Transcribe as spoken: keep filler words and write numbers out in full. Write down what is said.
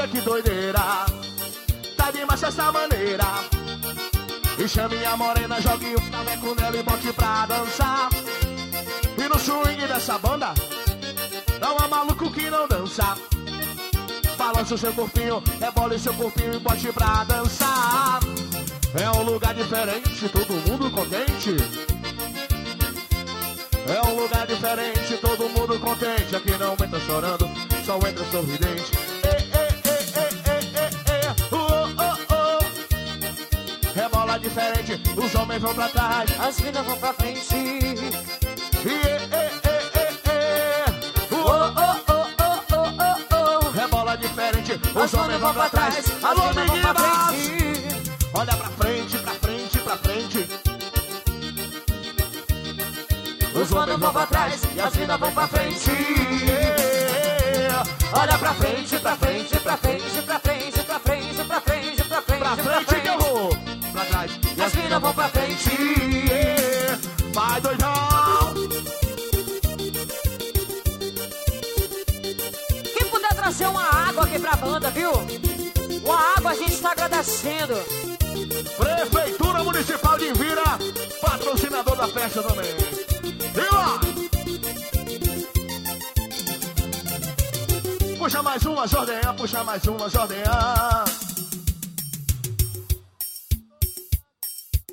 que doideira. Tá demais dessa maneira. E chame a morena, jogue o caveco nela e bote pra dançar. E no swing dessa banda não há maluco que não dança. Balança o seu corpinho, rebole seu corpinho e bote pra dançar. É um lugar diferente, todo mundo contente. É um lugar diferente, todo mundo contente. Aqui não entra chorando, só entra sorridente. Rebola diferente, os homens vão pra trás, as minas vão pra frente. Rebola diferente, os homens vão pra trás, as minas vão pra frente. Olha pra frente, pra frente, pra frente. Os homens vão pra trás e as minas vão pra frente. Olha pra frente, pra frente, pra frente, pra frente, pra frente, pra frente, pra frente, pra frente que eu vou. Pra trás e as minas vão pra frente. Vai doidão. Quem puder trazer uma água aqui pra banda, viu? Uma água a gente tá agradecendo. Prefeitura Municipal de Invira, patrocinador da festa também. E lá. Puxa mais uma, Jordan, puxa mais uma, Jordan.